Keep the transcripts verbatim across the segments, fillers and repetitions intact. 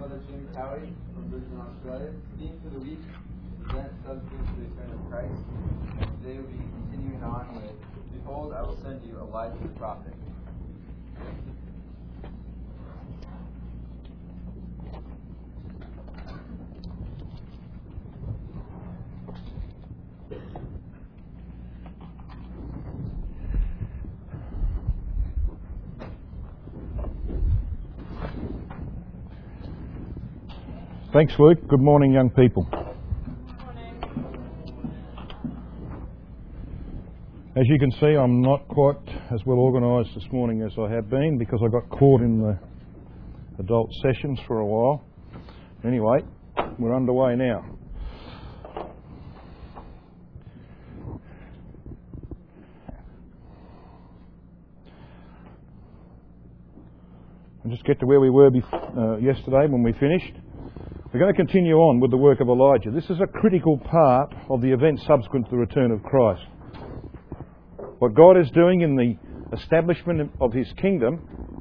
Father Jim Cowie from Brisbane, Australia. Theme for the week, event subsequent to the return of Christ. And today we'll be continuing on with, Behold, I will send you Elijah the prophet. Thanks, Luke. Good morning, young people. As you can see, I'm not quite as well organised this morning as I have been because I got caught in the adult sessions for a while. Anyway, we're underway now. I'll just get to where we were bef- uh, yesterday when we finished. We're going to continue on with the work of Elijah. This is a critical part of the event subsequent to the return of Christ. What God is doing in the establishment of His kingdom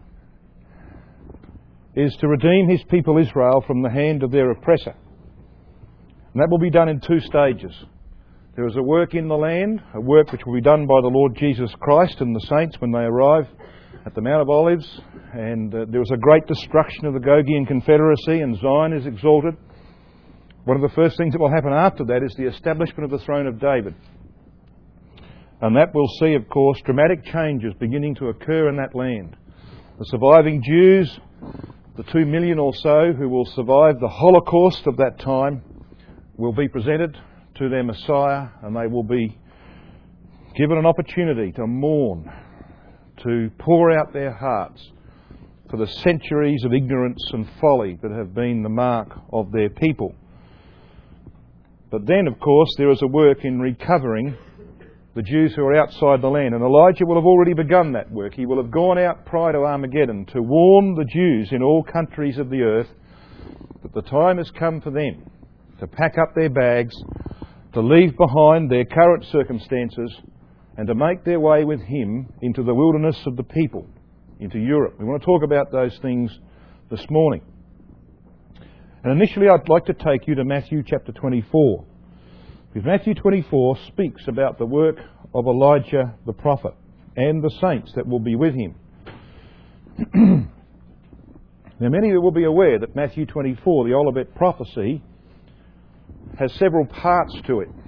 is to redeem His people Israel from the hand of their oppressor. And that will be done in two stages. There is a work in the land, a work which will be done by the Lord Jesus Christ and the saints when they arrive at the Mount of Olives, and uh, there was a great destruction of the Gogian Confederacy and Zion is exalted. One of the first things that will happen after that is the establishment of the throne of David. And that will see, of course, dramatic changes beginning to occur in that land. The surviving Jews, the two million or so who will survive the Holocaust of that time, will be presented to their Messiah, and they will be given an opportunity to mourn, to pour out their hearts for the centuries of ignorance and folly that have been the mark of their people. But then, of course, there is a work in recovering the Jews who are outside the land. And Elijah will have already begun that work. He will have gone out prior to Armageddon to warn the Jews in all countries of the earth that the time has come for them to pack up their bags, to leave behind their current circumstances, and to make their way with him into the wilderness of the people, into Europe. We want to talk about those things this morning. And initially I'd like to take you to Matthew chapter twenty-four. Because Matthew twenty-four speaks about the work of Elijah the prophet and the saints that will be with him. Now many of you will be aware that Matthew twenty-four, the Olivet prophecy, has several parts to it.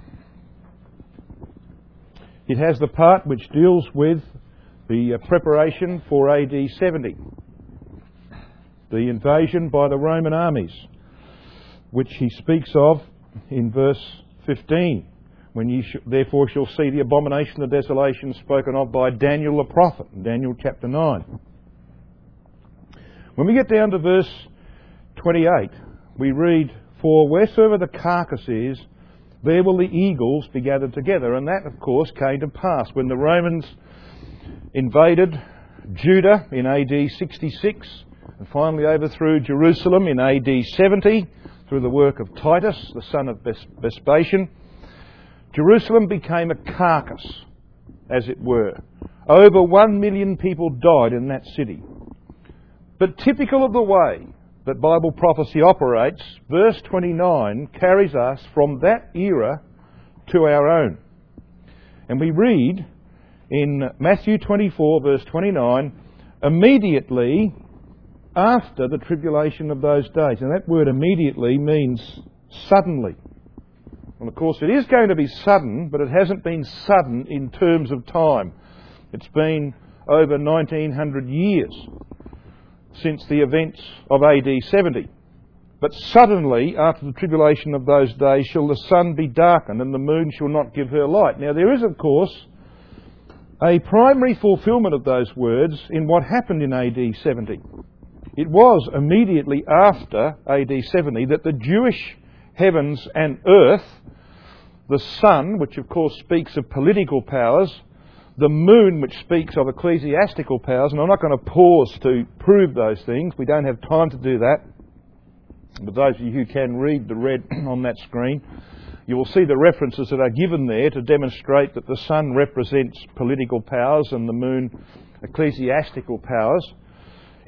It has the part which deals with the preparation for A D seventy, the invasion by the Roman armies, which he speaks of in verse fifteen, when ye sh- therefore shall see the abomination of desolation spoken of by Daniel the prophet, in Daniel chapter nine. When we get down to verse twenty-eight, we read, For wheresoever the carcass is, there will the eagles be gathered together. And that, of course, came to pass when the Romans invaded Judah in A D sixty-six and finally overthrew Jerusalem in A D seventy through the work of Titus, the son of Vespasian. Jerusalem became a carcass, as it were. Over one million people died in that city. But typical of the way that Bible prophecy operates, verse twenty-nine carries us from that era to our own. And we read in Matthew twenty-four, verse twenty-nine, immediately after the tribulation of those days. And that word immediately means suddenly. And of course it is going to be sudden, but it hasn't been sudden in terms of time. It's been over nineteen hundred years since the events of A D seventy. But suddenly, after the tribulation of those days, shall the sun be darkened, and the moon shall not give her light. Now there is, of course, a primary fulfilment of those words in what happened in A D seventy. It was immediately after A D seventy that the Jewish heavens and earth, the sun, which of course speaks of political powers, the moon, which speaks of ecclesiastical powers, and I'm not going to pause to prove those things. We don't have time to do that. But those of you who can read the red on that screen, you will see the references that are given there to demonstrate that the sun represents political powers and the moon ecclesiastical powers.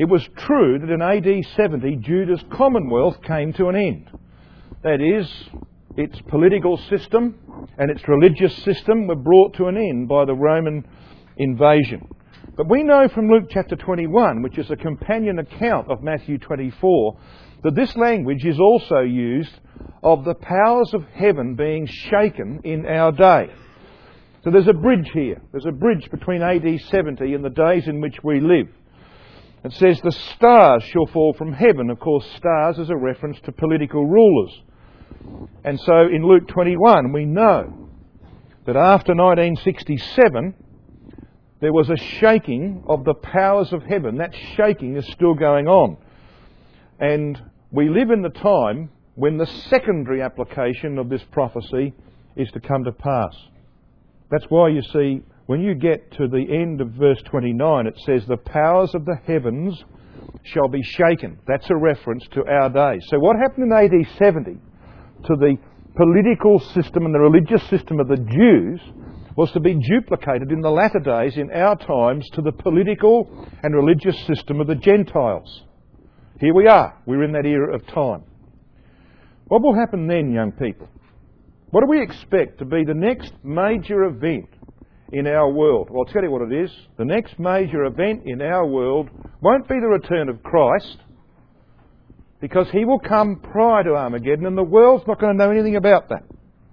it was true that in A D seventy Judah's commonwealth came to an end. That is, its political system and its religious system were brought to an end by the Roman invasion. But we know from Luke chapter twenty-one, which is a companion account of Matthew twenty-four, that this language is also used of the powers of heaven being shaken in our day. So there's a bridge here. There's a bridge between A D seventy and the days in which we live. It says the stars shall fall from heaven. Of course, stars is a reference to political rulers. And so in Luke twenty-one we know that after nineteen sixty-seven there was a shaking of the powers of heaven. That shaking is still going on. And we live in the time when the secondary application of this prophecy is to come to pass. That's why you see, when you get to the end of verse twenty-nine, it says, the powers of the heavens shall be shaken. That's a reference to our day. So what happened in A D seventy to the political system and the religious system of the Jews was to be duplicated in the latter days, in our times, to the political and religious system of the Gentiles. Here we are. We're in that era of time. What will happen then, young people? What do we expect to be the next major event in our world? Well, I'll tell you what it is. The next major event in our world won't be the return of Christ, because he will come prior to Armageddon and the world's not going to know anything about that.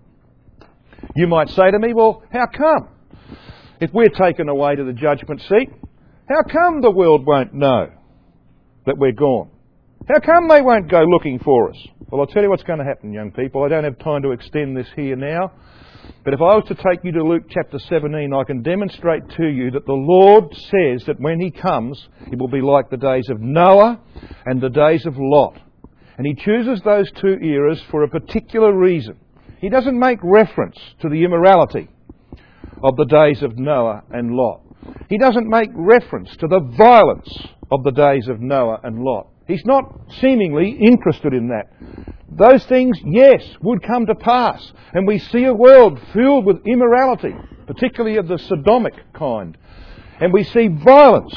You might say to me, well, how come? If we're taken away to the judgment seat, how come the world won't know that we're gone? How come they won't go looking for us? Well, I'll tell you what's going to happen, young people. I don't have time to extend this here now. But if I was to take you to Luke chapter seventeen, I can demonstrate to you that the Lord says that when he comes, it will be like the days of Noah and the days of Lot. And he chooses those two eras for a particular reason. He doesn't make reference to the immorality of the days of Noah and Lot. He doesn't make reference to the violence of the days of Noah and Lot. He's not seemingly interested in that. Those things, yes, would come to pass. And we see a world filled with immorality, particularly of the Sodomic kind. And we see violence.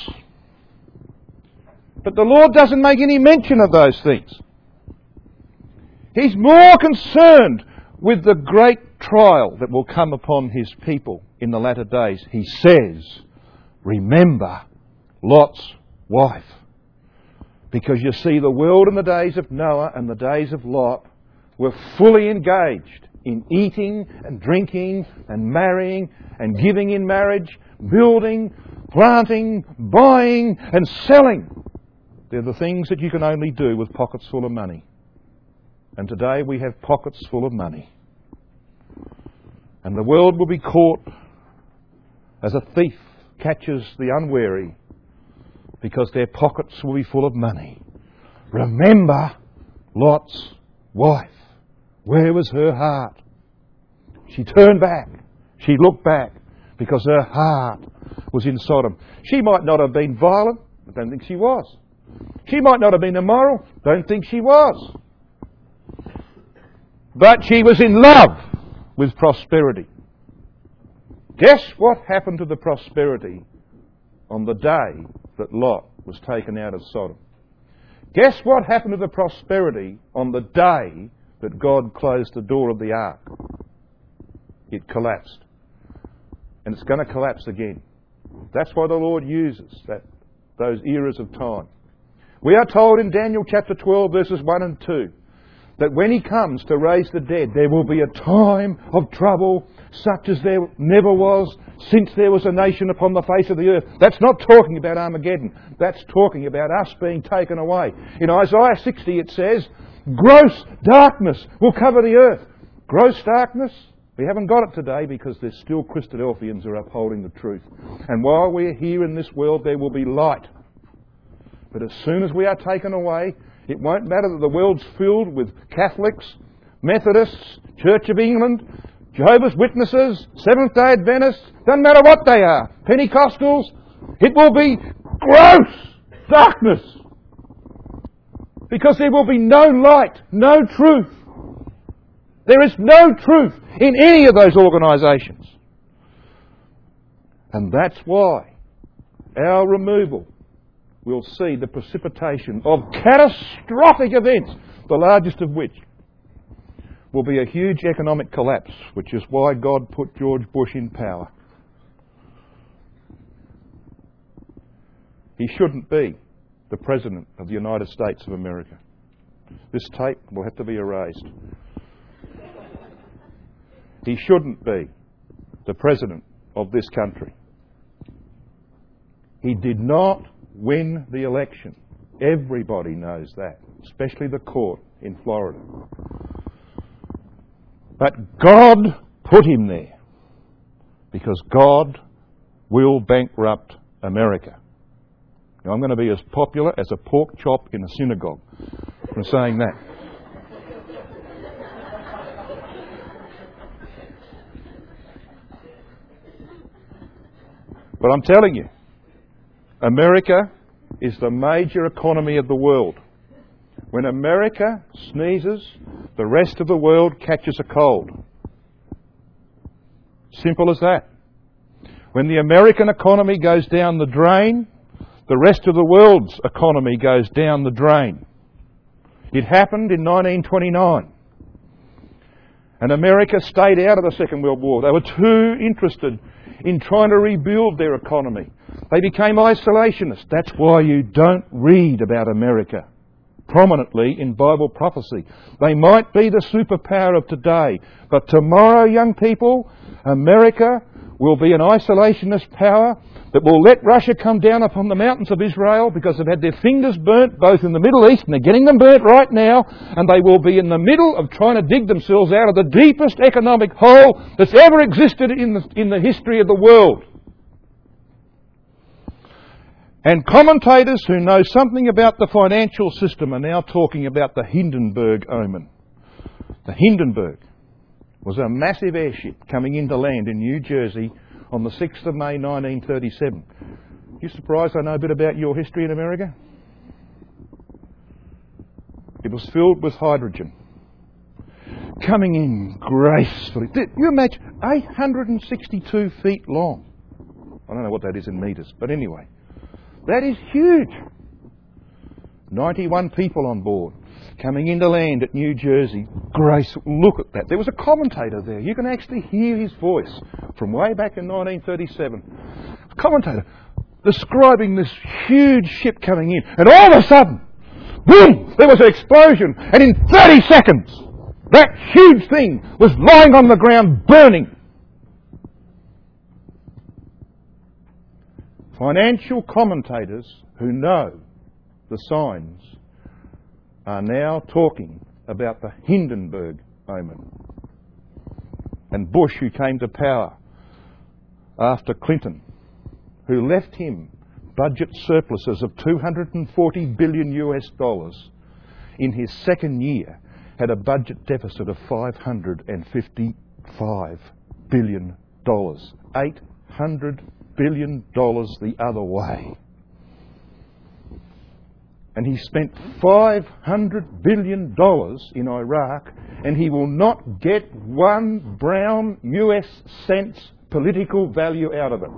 But the Lord doesn't make any mention of those things. He's more concerned with the great trial that will come upon his people in the latter days. He says, remember Lot's wife. Because you see, the world in the days of Noah and the days of Lot were fully engaged in eating and drinking and marrying and giving in marriage, building, planting, buying and selling. They're the things that you can only do with pockets full of money. And today we have pockets full of money. And the world will be caught as a thief catches the unwary, because their pockets will be full of money. Remember Lot's wife. Where was her heart? She turned back. She looked back because her heart was in Sodom. She might not have been violent. I don't think she was. She might not have been immoral. Don't think she was. But she was in love with prosperity. Guess what happened to the prosperity on the day that Lot was taken out of Sodom? Guess what happened to the prosperity on the day that God closed the door of the ark? It collapsed. And it's going to collapse again. That's why the Lord uses that, those eras of time. We are told in Daniel chapter twelve verses one and two that when he comes to raise the dead, there will be a time of trouble such as there never was since there was a nation upon the face of the earth. That's not talking about Armageddon. That's talking about us being taken away. In Isaiah sixty it says, gross darkness will cover the earth. Gross darkness? We haven't got it today because there's still Christadelphians who are upholding the truth. And while we're here in this world, there will be light. But as soon as we are taken away, it won't matter that the world's filled with Catholics, Methodists, Church of England, Jehovah's Witnesses, Seventh-day Adventists, doesn't matter what they are, Pentecostals, it will be gross darkness. Because there will be no light, no truth. There is no truth in any of those organisations. And that's why our removal we'll see the precipitation of catastrophic events, the largest of which will be a huge economic collapse, which is why God put George Bush in power. He shouldn't be the President of the United States of America. This tape will have to be erased. He shouldn't be the President of this country. He did not win the election. Everybody knows that, especially the court in Florida. But God put him there because God will bankrupt America. Now, I'm going to be as popular as a pork chop in a synagogue for saying that. But I'm telling you, America is the major economy of the world. When America sneezes, the rest of the world catches a cold. Simple as that. When the American economy goes down the drain, the rest of the world's economy goes down the drain. It happened in nineteen twenty-nine. And America stayed out of the Second World War. They were too interested in trying to rebuild their economy. They became isolationists. That's why you don't read about America prominently in Bible prophecy. They might be the superpower of today, but tomorrow, young people, America will be an isolationist power that will let Russia come down upon the mountains of Israel because they've had their fingers burnt both in the Middle East, and they're getting them burnt right now, and they will be in the middle of trying to dig themselves out of the deepest economic hole that's ever existed in the, in the history of the world. And commentators who know something about the financial system are now talking about the Hindenburg omen. The Hindenburg was a massive airship coming into land in New Jersey on the sixth of May nineteen thirty-seven. You surprised I know a bit about your history in America? It was filled with hydrogen. Coming in gracefully. You imagine, eight hundred sixty-two feet long. I don't know what that is in metres, but anyway. That is huge. ninety-one people on board, coming into land at New Jersey. Grace, look at that. There was a commentator there. You can actually hear his voice from way back in nineteen thirty-seven. A commentator describing this huge ship coming in. And all of a sudden, boom, there was an explosion. And in thirty seconds, that huge thing was lying on the ground burning. Financial commentators who know the signs are now talking about the Hindenburg omen. And Bush, who came to power after Clinton, who left him budget surpluses of two hundred forty billion US dollars, in his second year had a budget deficit of five hundred fifty-five billion dollars. eight hundred billion dollars the other way. And he spent five hundred billion dollars in Iraq, and he will not get one brown U S cent's political value out of it.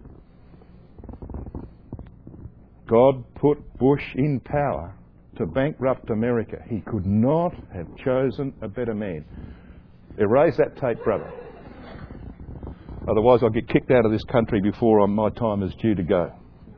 God put Bush in power to bankrupt America. He could not have chosen a better man. Erase that tape, brother. Otherwise I'll get kicked out of this country before my time is due to go.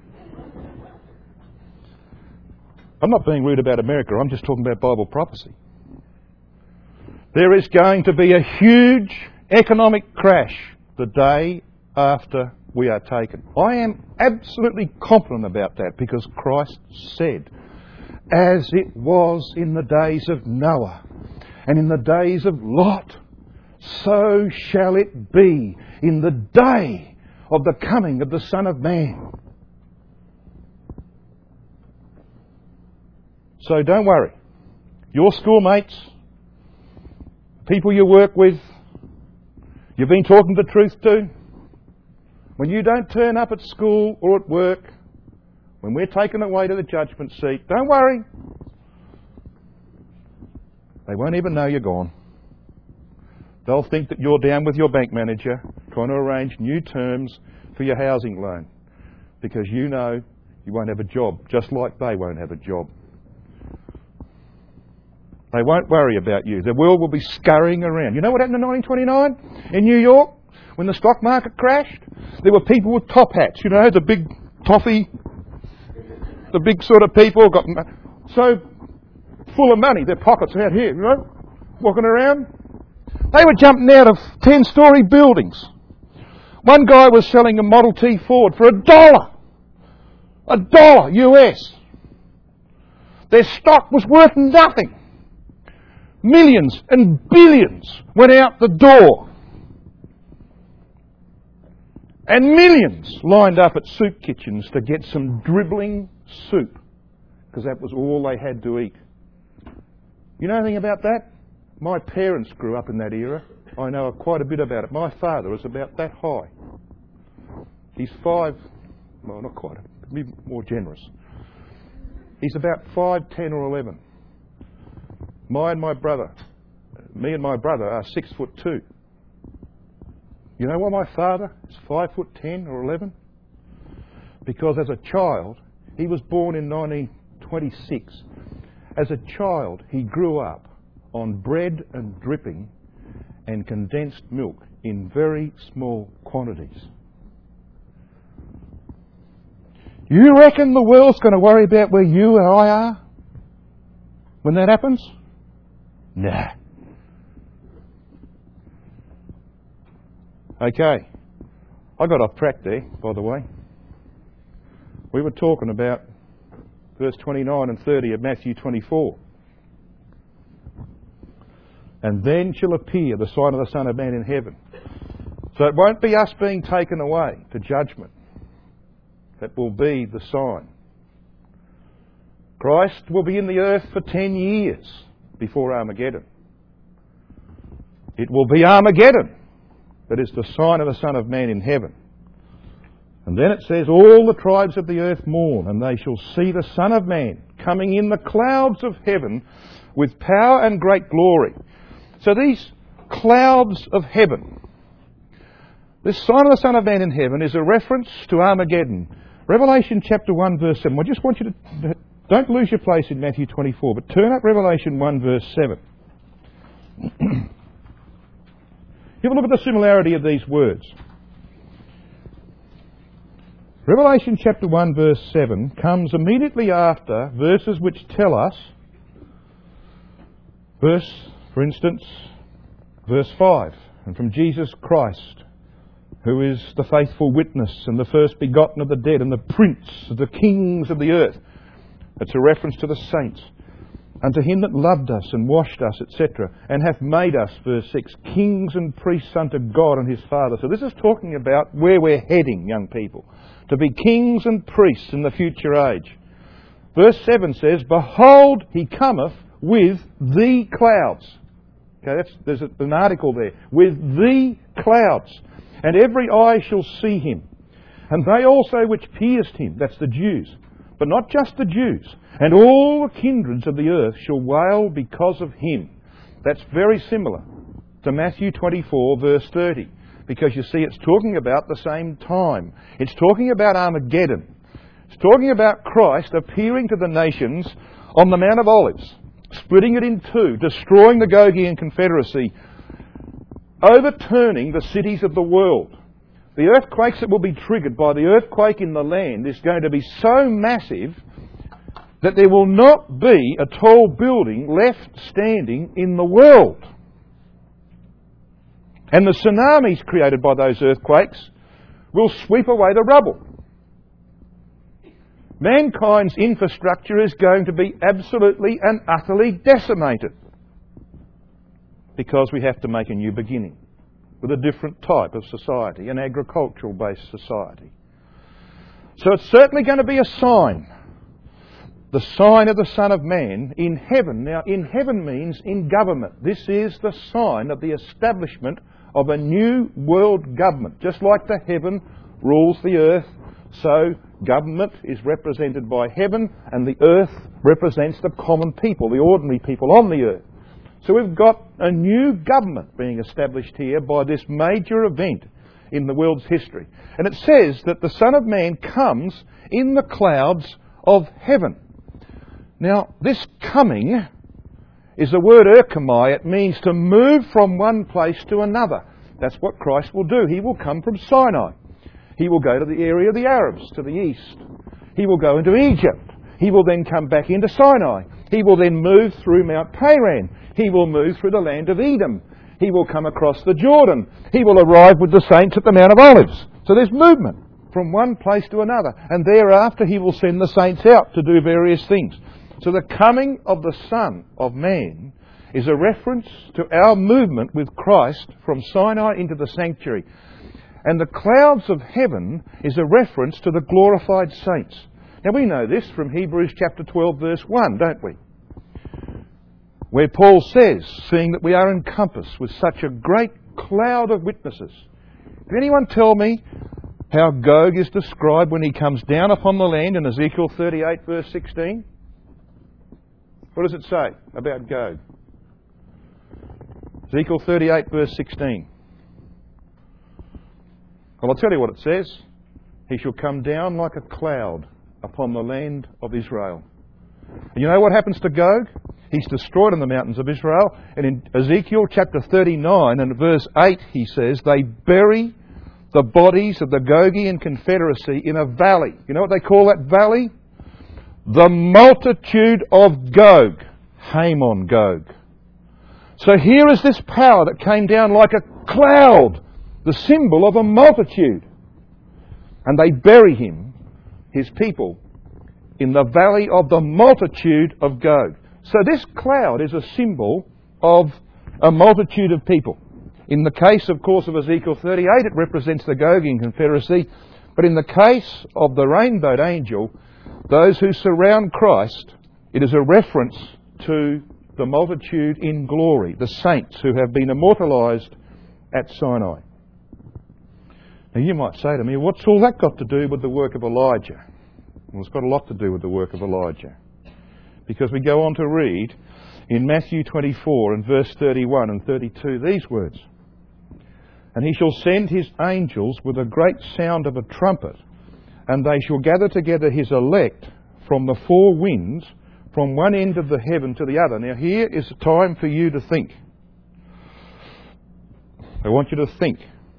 I'm not being rude about America, I'm just talking about Bible prophecy. There is going to be a huge economic crash the day after we are taken. I am absolutely confident about that because Christ said, as it was in the days of Noah and in the days of Lot, so shall it be in the day of the coming of the Son of Man. So don't worry. Your schoolmates, people you work with, you've been talking the truth to, when you don't turn up at school or at work, when we're taken away to the judgment seat, don't worry. They won't even know you're gone. They'll think that you're down with your bank manager trying to arrange new terms for your housing loan because you know You won't have a job, just like they won't have a job. They won't worry about you. The world will be scurrying around. You know what happened in nineteen twenty-nine in New York when the stock market crashed? There were people with top hats, you know, the big toffee, the big sort of people got so full of money, their pockets out here, you know, walking around. They were jumping out of ten-storey buildings. One guy was selling a Model T Ford for a dollar. A dollar U S. Their stock was worth nothing. Millions and billions went out the door. And millions lined up at soup kitchens to get some dribbling soup, because that was all they had to eat. You know anything about that? My parents grew up in that era. I know quite a bit about it. My father was about that high. He's five, well, not quite, be more generous. He's about five, ten or eleven. My and my brother, me and my brother are six foot two. You know why my father is five foot ten or eleven? Because as a child, he was born in nineteen twenty-six. As a child, he grew up on bread and dripping and condensed milk in very small quantities. You reckon the world's going to worry about where you and I are when that happens? Nah. Okay. I got off track there, by the way. We were talking about verse twenty-nine and thirty of Matthew twenty-four. And then shall appear the sign of the Son of Man in heaven. So it won't be us being taken away to judgment. That will be the sign. Christ will be in the earth for ten years before Armageddon. It will be Armageddon that is the sign of the Son of Man in heaven. And then it says, all the tribes of the earth mourn, and they shall see the Son of Man coming in the clouds of heaven with power and great glory. So these clouds of heaven, this sign of the Son of Man in heaven is a reference to Armageddon. Revelation chapter one verse seven. I just want you to, don't lose your place in Matthew twenty-four, but turn up Revelation one verse seven. Have a look at the similarity of these words. Revelation chapter one verse seven comes immediately after verses which tell us, verse, for instance, verse five, and from Jesus Christ, who is the faithful witness and the first begotten of the dead and the prince of the kings of the earth. It's a reference to the saints. Unto him that loved us and washed us, et cetera, and hath made us, verse six, kings and priests unto God and his Father. So this is talking about where we're heading, young people, to be kings and priests in the future age. Verse seven says, behold, he cometh with the clouds. Okay, that's, there's a, an article there. With the clouds. And every eye shall see him. And they also which pierced him, that's the Jews, but not just the Jews. And all the kindreds of the earth shall wail because of him. That's very similar to Matthew twenty-four verse thirty. Because you see, it's talking about the same time. It's talking about Armageddon. It's talking about Christ appearing to the nations on the Mount of Olives, splitting it in two, destroying the Gogian Confederacy, overturning the cities of the world. The earthquakes that will be triggered by the earthquake in the land is going to be so massive that there will not be a tall building left standing in the world. And the tsunamis created by those earthquakes will sweep away the rubble. Mankind's infrastructure is going to be absolutely and utterly decimated, because we have to make a new beginning with a different type of society, an agricultural-based society. So it's certainly going to be a sign. The sign of the Son of Man in heaven. Now, in heaven means in government. This is the sign of the establishment of a new world government. Just like the heaven rules the earth, so government is represented by heaven, and the earth represents the common people, the ordinary people on the earth. So we've got a new government being established here by this major event in the world's history. And it says that the Son of Man comes in the clouds of heaven. Now, this coming is the word erchomai. It means to move from one place to another. That's what Christ will do. He will come from Sinai. He will go to the area of the Arabs, to the east. He will go into Egypt. He will then come back into Sinai. He will then move through Mount Paran. He will move through the land of Edom. He will come across the Jordan. He will arrive with the saints at the Mount of Olives. So there's movement from one place to another. And thereafter he will send the saints out to do various things. So the coming of the Son of Man is a reference to our movement with Christ from Sinai into the sanctuary. And the clouds of heaven is a reference to the glorified saints. Now we know this from Hebrews chapter twelve verse one, don't we? Where Paul says, seeing that we are encompassed with such a great cloud of witnesses. Can anyone tell me how Gog is described when he comes down upon the land in Ezekiel thirty-eight verse sixteen? What does it say about Gog? Ezekiel thirty-eight verse sixteen. Well, I'll tell you what it says. He shall come down like a cloud upon the land of Israel. And you know what happens to Gog? He's destroyed in the mountains of Israel. And in Ezekiel chapter thirty-nine and verse eight he says, they bury the bodies of the Gogian confederacy in a valley. You know what they call that valley? The multitude of Gog. Hamon Gog. So here is this power that came down like a cloud, the symbol of a multitude. And they bury him, his people, in the valley of the multitude of Gog. So this cloud is a symbol of a multitude of people. In the case, of course, of Ezekiel thirty-eight, it represents the Gogian confederacy. But in the case of the rainbowed angel, those who surround Christ, it is a reference to the multitude in glory, the saints who have been immortalised at Sinai. Now you might say to me, what's all that got to do with the work of Elijah? Well, it's got a lot to do with the work of Elijah. Because we go on to read in Matthew twenty-four and verse thirty-one and thirty-two these words. And he shall send his angels with a great sound of a trumpet, and they shall gather together his elect from the four winds, from one end of the heaven to the other. Now here is a time for you to think. I want you to think.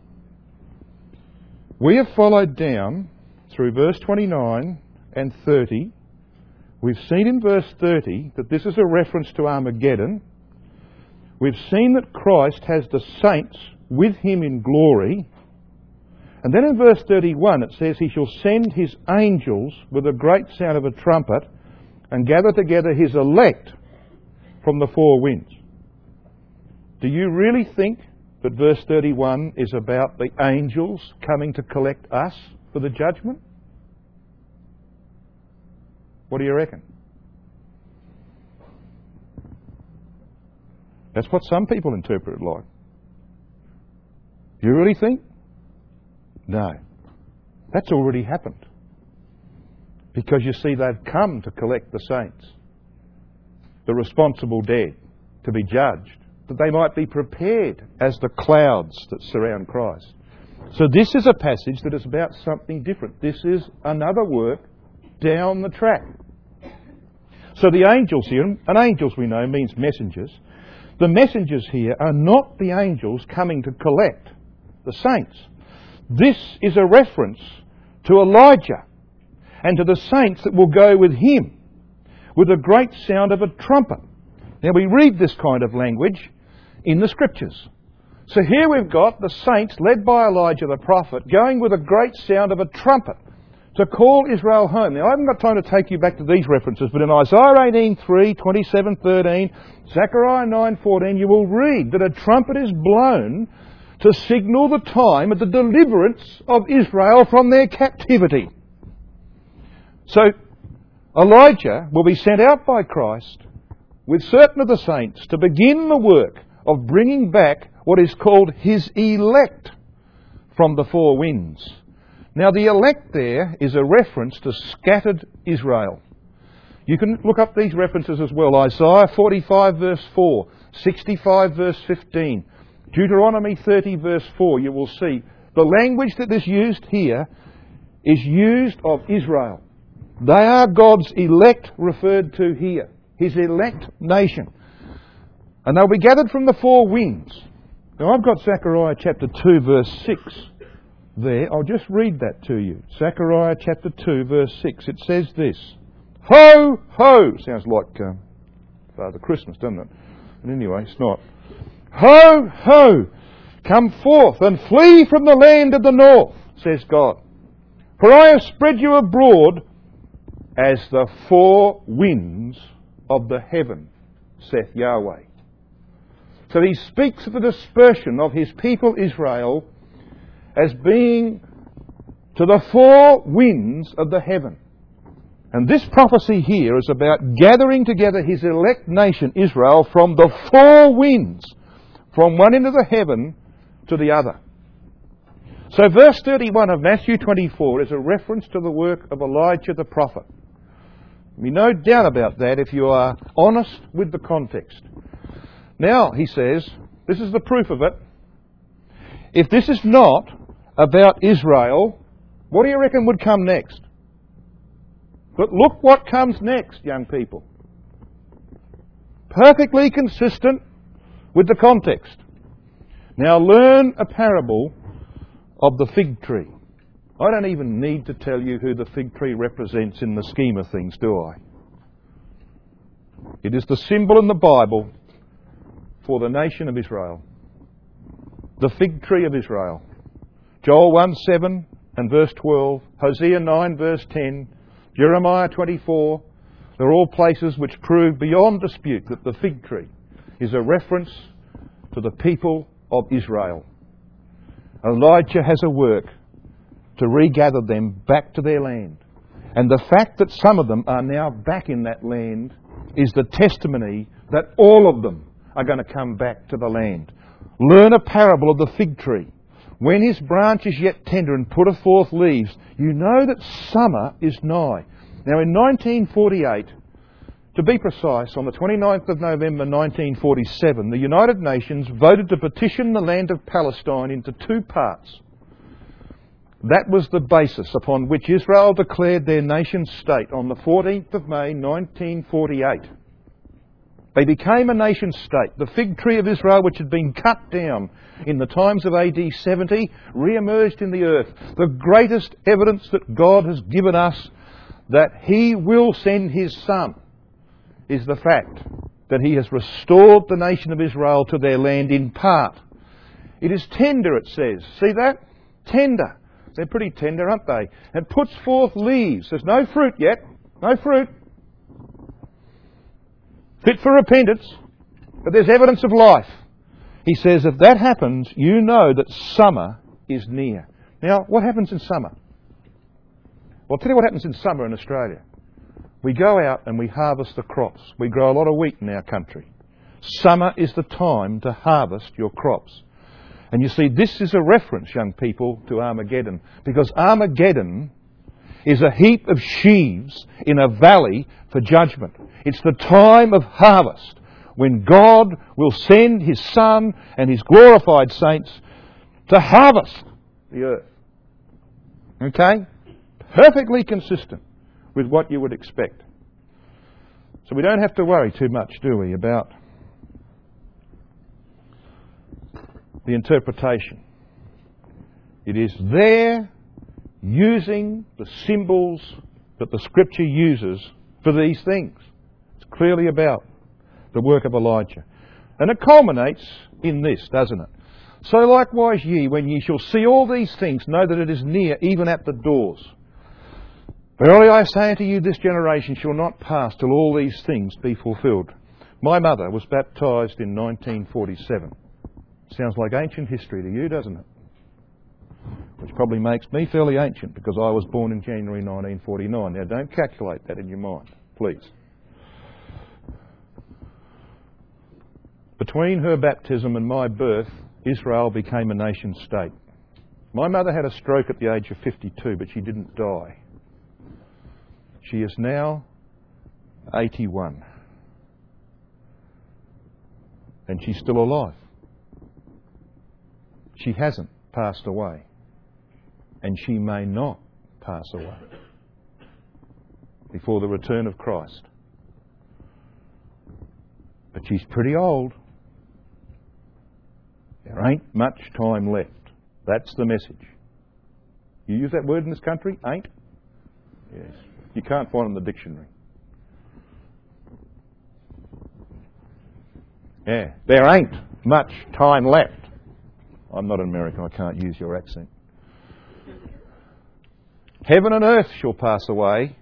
We have followed down through verse twenty-nine and thirty. We've seen in verse thirty that this is a reference to Armageddon. We've seen that Christ has the saints with him in glory. And then in verse thirty-one it says, he shall send his angels with a great sound of a trumpet and gather together his elect from the four winds. Do you really think that verse thirty-one is about the angels coming to collect us for the judgment? What do you reckon? That's what some people interpret it like. Do you really think? No. That's already happened. Because you see, they've come to collect the saints, the responsible dead, to be judged, that they might be prepared as the clouds that surround Christ. So this is a passage that is about something different. This is another work down the track. So the angels here, and angels we know means messengers, the messengers here are not the angels coming to collect the saints. This is a reference to Elijah and to the saints that will go with him with a great sound of a trumpet. Now we read this kind of language in the Scriptures. So here we've got the saints led by Elijah the prophet going with a great sound of a trumpet to call Israel home. Now I haven't got time to take you back to these references, but in Isaiah eighteen three, twenty-seven thirteen, Zechariah nine fourteen, you will read that a trumpet is blown to signal the time of the deliverance of Israel from their captivity. So Elijah will be sent out by Christ with certain of the saints to begin the work of bringing back what is called his elect from the four winds. Now the elect there is a reference to scattered Israel. You can look up these references as well. Isaiah forty-five verse four, sixty-five verse fifteen, Deuteronomy thirty verse four, you will see The language that is used here is used of Israel. They are God's elect referred to here. His elect nation. And they'll be gathered from the four winds. Now I've got Zechariah chapter two verse six there. I'll just read that to you. Zechariah chapter two verse six. It says this. Ho, ho! Sounds like uh, Father Christmas, doesn't it? But anyway, it's not. Ho, ho! Come forth and flee from the land of the north, says God. For I have spread you abroad as the four winds of the heaven, saith Yahweh. So he speaks of the dispersion of his people Israel as being to the four winds of the heaven. And this prophecy here is about gathering together his elect nation Israel from the four winds, from one end of the heaven to the other. So verse thirty-one of Matthew twenty-four is a reference to the work of Elijah the prophet. Be no doubt about that if you are honest with the context. Now, he says, this is the proof of it. If this is not about Israel, what do you reckon would come next? But look what comes next, young people. Perfectly consistent with the context. Now learn a parable of the fig tree. I don't even need to tell you who the fig tree represents in the scheme of things, do I? It is the symbol in the Bible for the nation of Israel. The fig tree of Israel. Joel one seven and verse twelve, Hosea nine verse ten, Jeremiah twenty-four. They're all places which prove beyond dispute that the fig tree is a reference to the people of Israel. Elijah has a work to regather them back to their land. And the fact that some of them are now back in that land is the testimony that all of them are going to come back to the land. Learn a parable of the fig tree. When his branch is yet tender and putteth forth leaves, you know that summer is nigh. Now in nineteen forty-eight, to be precise, on the twenty-ninth of November nineteen forty-seven, the United Nations voted to partition the land of Palestine into two parts. That was the basis upon which Israel declared their nation state on the fourteenth of May nineteen forty-eight. They became a nation state. The fig tree of Israel, which had been cut down in the times of A D seventy, re-emerged in the earth. The greatest evidence that God has given us that He will send His Son is the fact that He has restored the nation of Israel to their land in part. It is tender, it says. See that? Tender. They're pretty tender, aren't they? And puts forth leaves. There's no fruit yet. No fruit. Fit for repentance. But there's evidence of life. He says, if that happens, you know that summer is near. Now, what happens in summer? Well, I'll tell you what happens in summer in Australia. We go out and we harvest the crops. We grow a lot of wheat in our country. Summer is the time to harvest your crops. And you see, this is a reference, young people, to Armageddon. Because Armageddon is a heap of sheaves in a valley for judgment. It's the time of harvest when God will send His Son and His glorified saints to harvest the earth. Okay? Perfectly consistent with what you would expect. So we don't have to worry too much, do we, about the interpretation. It is there using the symbols that the Scripture uses for these things. It's clearly about the work of Elijah. And it culminates in this, doesn't it? So likewise ye, when ye shall see all these things, know that it is near, even at the doors. Verily I say unto you, this generation shall not pass till all these things be fulfilled. My mother was baptised in nineteen forty-seven. Sounds like ancient history to you, doesn't it? Which probably makes me fairly ancient because I was born in January nineteen forty-nine. Now don't calculate that in your mind, please. Between her baptism and my birth, Israel became a nation state. My mother had a stroke at the age of fifty-two, but she didn't die. She is now eighty-one. And she's still alive. She hasn't passed away. and she may not pass away before the return of Christ. But she's pretty old. There ain't much time left. That's the message. You use that word in this country? Ain't? Yes. You can't find it in the dictionary. Yeah. There ain't much time left. I'm not an American. I can't use your accent. Heaven and earth shall pass away.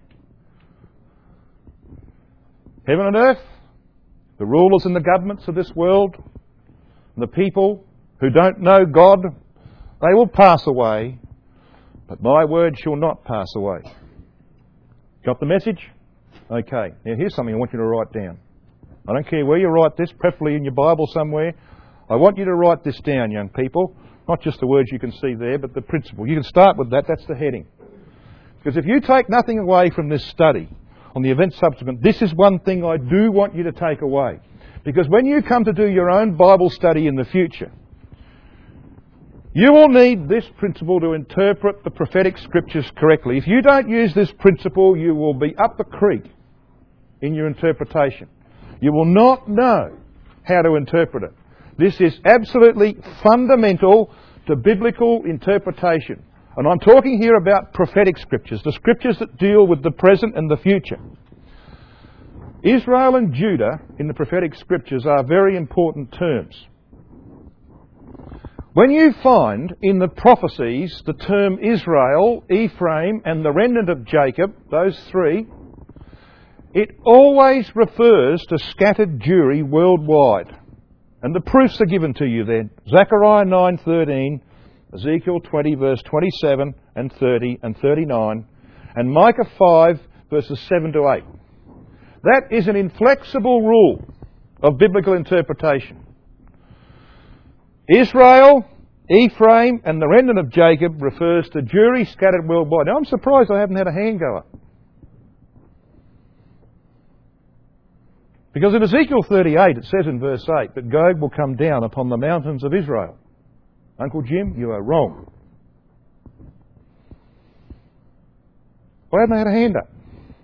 Heaven and earth, the rulers and the governments of this world, and the people who don't know God, they will pass away, but my word shall not pass away. Got the message? Okay. Now here's something I want you to write down. I don't care where you write this, preferably in your Bible somewhere. I want you to write this down, young people. Not just the words you can see there, but the principle. You can start with that. That's the heading. Because if you take nothing away from this study on the events subsequent, this is one thing I do want you to take away. Because when you come to do your own Bible study in the future, you will need this principle to interpret the prophetic scriptures correctly. If you don't use this principle, you will be up the creek in your interpretation. You will not know how to interpret it. This is absolutely fundamental to biblical interpretation. And I'm talking here about prophetic scriptures, the scriptures that deal with the present and the future. Israel and Judah in the prophetic scriptures are very important terms. When you find in the prophecies the term Israel, Ephraim and the remnant of Jacob, those three, it always refers to scattered Jewry worldwide. And the proofs are given to you there. Zechariah nine thirteen, Ezekiel twenty verse twenty-seven and thirty and thirty-nine, and Micah five verses seven to eight. That is an inflexible rule of biblical interpretation. Israel, Ephraim and the remnant of Jacob refers to Jewry scattered worldwide. Now I'm surprised I haven't had a hand go up. Because in Ezekiel thirty-eight it says in verse eight that Gog will come down upon the mountains of Israel. Uncle Jim, you are wrong. Why haven't I had a hand up?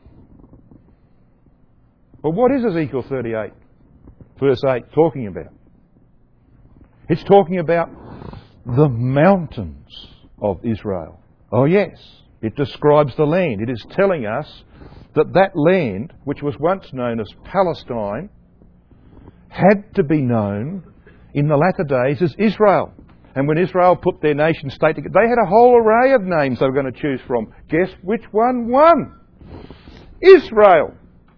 Well, what is Ezekiel thirty-eight, verse eight, talking about? It's talking about the mountains of Israel. Oh yes, it describes the land. It is telling us that that land, which was once known as Palestine, had to be known in the latter days as Israel. And when Israel put their nation state together, they had a whole array of names they were going to choose from. Guess which one won? Israel.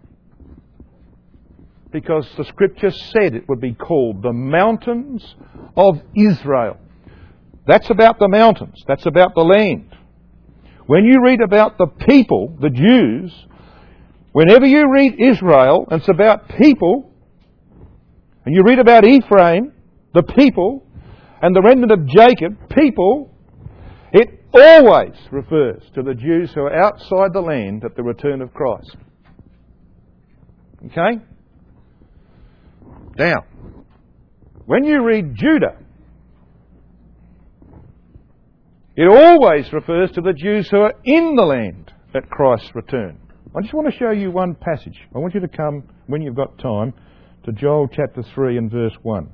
Because the scripture said it would be called the mountains of Israel. That's about the mountains. That's about the land. When you read about the people, the Jews, whenever you read Israel, and it's about people, and you read about Ephraim, the people, and the remnant of Jacob, people, it always refers to the Jews who are outside the land at the return of Christ. Okay? Now, when you read Judah, it always refers to the Jews who are in the land at Christ's return. I just want to show you one passage. I want you to come, when you've got time, to Joel chapter three and verse one.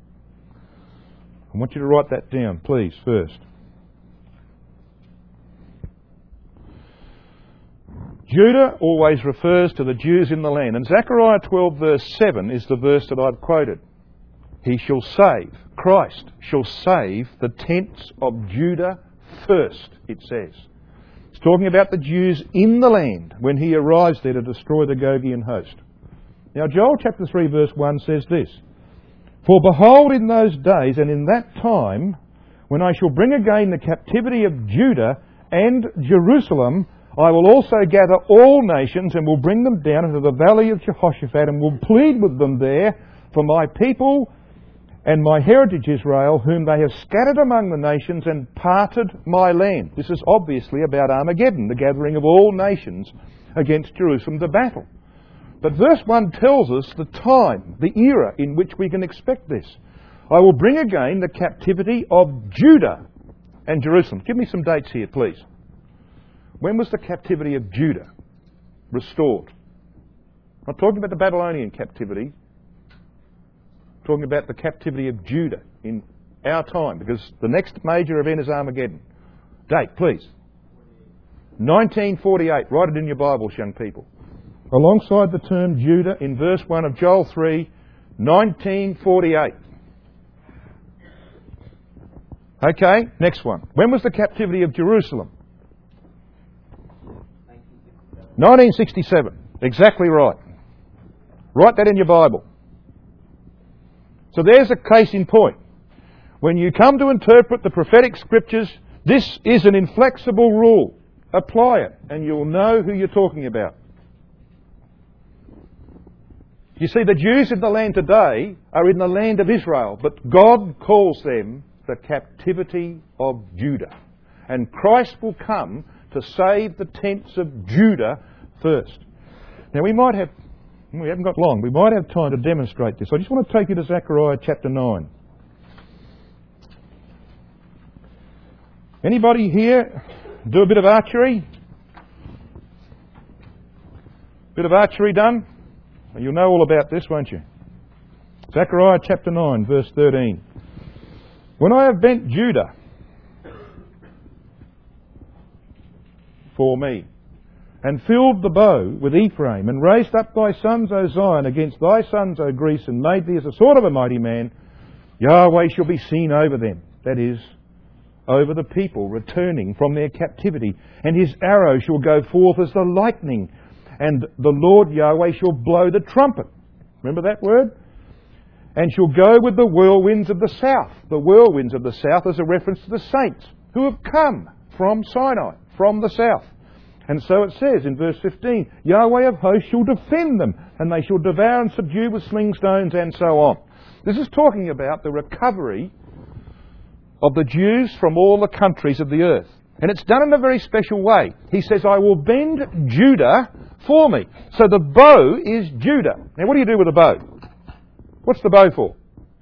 I want you to write that down, please, first. Judah always refers to the Jews in the land. And Zechariah twelve verse seven is the verse that I've quoted. He shall save, Christ shall save the tents of Judah first, it says. It's talking about the Jews in the land when he arrives there to destroy the Gogian host. Now Joel chapter three verse one says this: For behold, in those days and in that time, when I shall bring again the captivity of Judah and Jerusalem, I will also gather all nations and will bring them down into the valley of Jehoshaphat and will plead with them there for my people and my heritage Israel, whom they have scattered among the nations and parted my land. This is obviously about Armageddon, the gathering of all nations against Jerusalem to battle. But verse one tells us the time, the era in which we can expect this. I will bring again the captivity of Judah and Jerusalem. Give me some dates here, please. When was the captivity of Judah restored? I'm not talking about the Babylonian captivity. I'm talking about the captivity of Judah in our time, because the next major event is Armageddon. Date, please. nineteen forty-eight. Write it in your Bibles, young people. Alongside the term Judah in verse one of Joel three, nineteen forty-eight. Okay, next one. When was the captivity of Jerusalem? nineteen sixty-seven. Exactly right. Write that in your Bible. So there's a case in point. When you come to interpret the prophetic scriptures, this is an inflexible rule. Apply it and you'll know who you're talking about. You see, the Jews in the land today are in the land of Israel, but God calls them the captivity of Judah. And Christ will come to save the tents of Judah first. Now we might have, we haven't got long, we might have time to demonstrate this. I just want to take you to Zechariah chapter nine. Anybody here do a bit of archery? Bit of archery done? You'll know all about this, won't you? Zechariah chapter nine, verse thirteen. When I have bent Judah for me, and filled the bow with Ephraim, and raised up thy sons, O Zion, against thy sons, O Greece, and made thee as a sword of a mighty man, Yahweh shall be seen over them, that is, over the people returning from their captivity, and his arrow shall go forth as the lightning, and the Lord Yahweh shall blow the trumpet. Remember that word? And shall go with the whirlwinds of the south. The whirlwinds of the south is a reference to the saints who have come from Sinai, from the south. And so it says in verse fifteen, Yahweh of hosts shall defend them, and they shall devour and subdue with sling stones, and so on. This is talking about the recovery of the Jews from all the countries of the earth. And it's done in a very special way. He says, I will bend Judah for me. So the bow is Judah. Now what do you do with a bow? What's the bow for?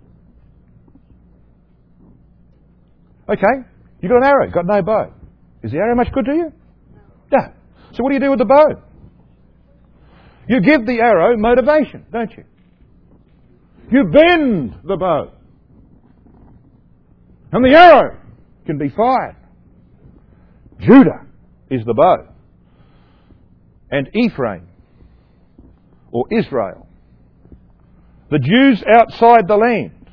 Okay, you got an arrow, got no bow. Is the arrow much good to you? No. So what do you do with the bow? You give the arrow motivation, don't you? You bend the bow. And the arrow can be fired. Judah is the bow. And Ephraim, or Israel, the Jews outside the land,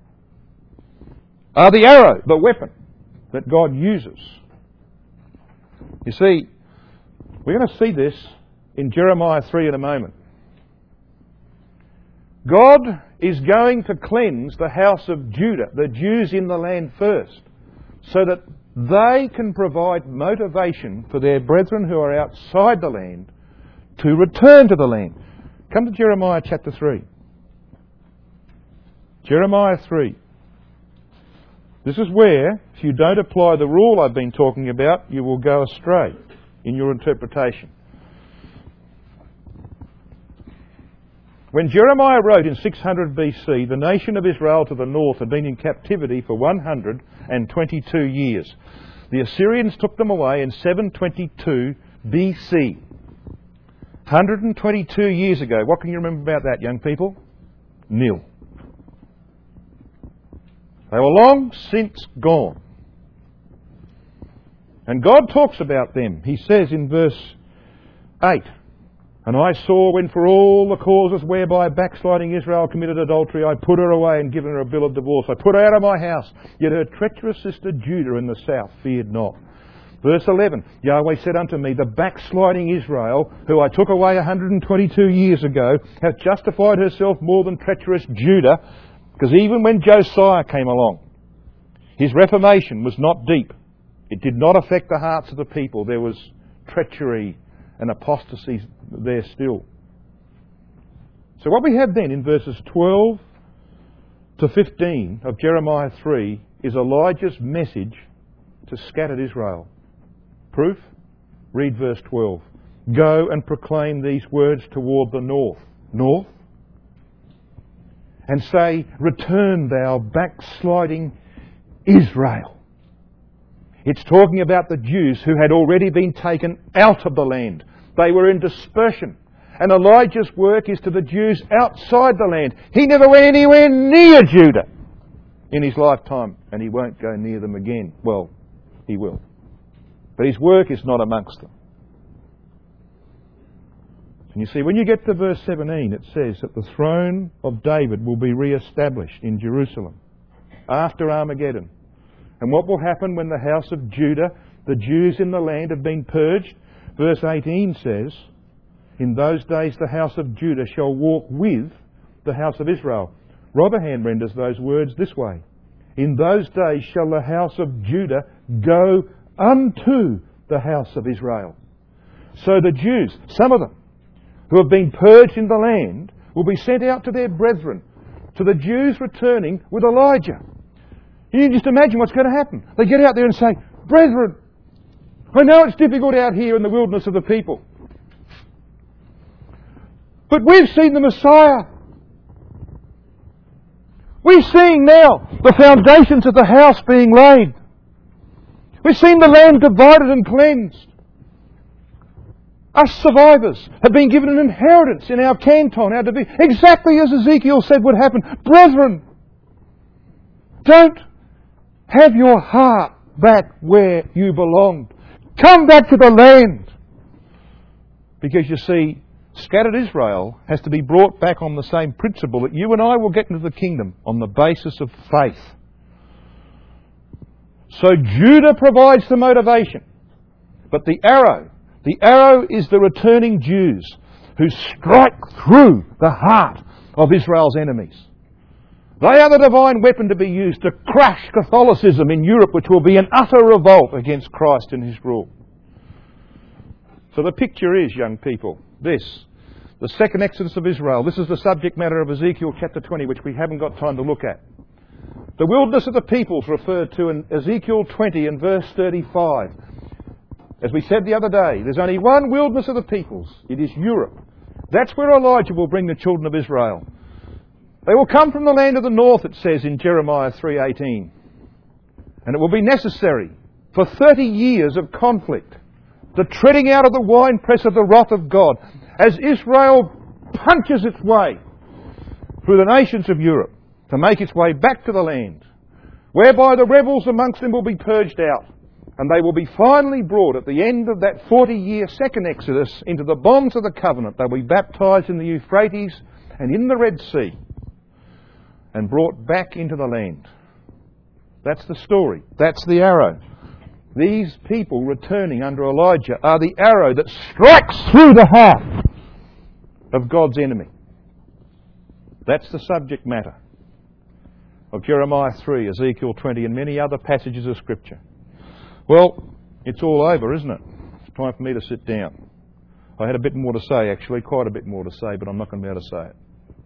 are the arrow, the weapon that God uses. You see, we're going to see this in Jeremiah three in a moment. God is going to cleanse the house of Judah, the Jews in the land first, so that they can provide motivation for their brethren who are outside the land to return to the land. Come to Jeremiah chapter three. Jeremiah three. This is where, if you don't apply the rule I've been talking about, you will go astray in your interpretation. When Jeremiah wrote in six hundred B C, the nation of Israel to the north had been in captivity for one hundred twenty-two years. The Assyrians took them away in seven twenty-two B C. one hundred twenty-two years ago. What can you remember about that, young people? Nil. They were long since gone. And God talks about them. He says in verse eight, And I saw when for all the causes whereby backsliding Israel committed adultery, I put her away and given her a bill of divorce. I put her out of my house, yet her treacherous sister Judah in the south feared not. Verse eleven, Yahweh said unto me, The backsliding Israel, who I took away one hundred twenty-two years ago, hath justified herself more than treacherous Judah, because even when Josiah came along, his reformation was not deep. It did not affect the hearts of the people. There was treachery and apostasy there still. So what we have then in verses twelve to fifteen of Jeremiah three is Elijah's message to scattered Israel. Proof? Read verse twelve. Go and proclaim these words toward the north. North? And say, Return thou backsliding Israel. It's talking about the Jews who had already been taken out of the land. They were in dispersion. And Elijah's work is to the Jews outside the land. He never went anywhere near Judah in his lifetime, and he won't go near them again. Well, he will. But his work is not amongst them. And you see, when you get to verse seventeen, it says that the throne of David will be re-established in Jerusalem after Armageddon. And what will happen when the house of Judah, the Jews in the land, have been purged? Verse eighteen says, in those days the house of Judah shall walk with the house of Israel. Rotherham renders those words this way. In those days shall the house of Judah go unto the house of Israel. So the Jews, some of them, who have been purged in the land, will be sent out to their brethren, to the Jews returning with Elijah. You can just imagine what's going to happen. They get out there and say, brethren, I know it's difficult out here in the wilderness of the people, but we've seen the Messiah. We've seen now the foundations of the house being laid. We've seen the land divided and cleansed. Us survivors have been given an inheritance in our canton, our division, exactly as Ezekiel said would happen. Brethren, don't have your heart back where you belonged. Come back to the land. Because you see, scattered Israel has to be brought back on the same principle that you and I will get into the kingdom on the basis of faith. So Judah provides the motivation. But the arrow, the arrow is the returning Jews who strike through the heart of Israel's enemies. They are the divine weapon to be used to crush Catholicism in Europe, which will be an utter revolt against Christ and his rule. So the picture is, young people, this. The second exodus of Israel. This is the subject matter of Ezekiel chapter twenty, which we haven't got time to look at. The wilderness of the peoples referred to in Ezekiel twenty and verse thirty-five. As we said the other day, there's only one wilderness of the peoples. It is Europe. That's where Elijah will bring the children of Israel. They will come from the land of the north, it says in Jeremiah three eighteen. And it will be necessary for thirty years of conflict, the treading out of the winepress of the wrath of God, as Israel punches its way through the nations of Europe to make its way back to the land, whereby the rebels amongst them will be purged out, and they will be finally brought at the end of that forty-year second Exodus into the bonds of the covenant. They'll be baptised in the Euphrates and in the Red Sea and brought back into the land. That's the story. That's the arrow. These people returning under Elijah are the arrow that strikes through the heart of God's enemy. That's the subject matter of Jeremiah three, Ezekiel twenty and many other passages of Scripture. Well, it's all over, isn't it? It's time for me to sit down. I had a bit more to say, actually, quite a bit more to say, but I'm not going to be able to say it.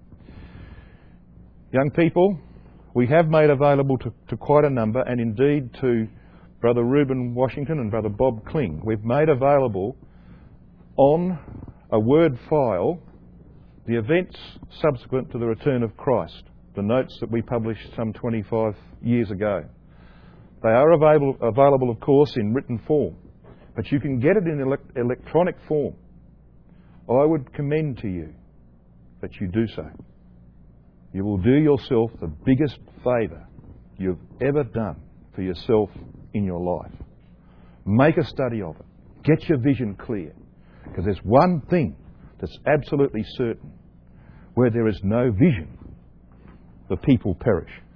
Young people, we have made available to, to quite a number, and indeed to Brother Reuben Washington and Brother Bob Kling, we've made available on a Word file the events subsequent to the return of Christ, the notes that we published some twenty-five years ago. They are available, available of course, in written form, but you can get it in elect- electronic form. I would commend to you that you do so. You will do yourself the biggest favour you've ever done for yourself in your life. Make a study of it. Get your vision clear. Because there's one thing that's absolutely certain. Where there is no vision, the people perish.